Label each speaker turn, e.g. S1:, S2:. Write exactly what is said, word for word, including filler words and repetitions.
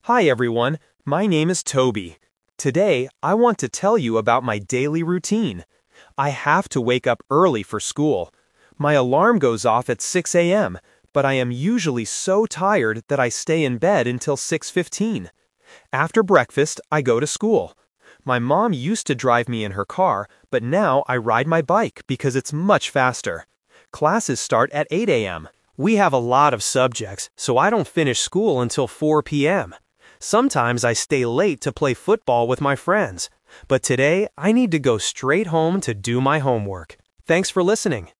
S1: Hi everyone, my name is Toby. Today, I want to tell you about my daily routine. I have to wake up early for school. My alarm goes off at six a m, but I am usually so tired that I stay in bed until six fifteen. After breakfast, I go to school. My mom used to drive me in her car, but now I ride my bike because it's much faster. Classes start at eight a m. We have a lot of subjects, so I don't finish school until four p m Sometimes I stay late to play football with my friends, but today I need to go straight home to do my homework. Thanks for listening.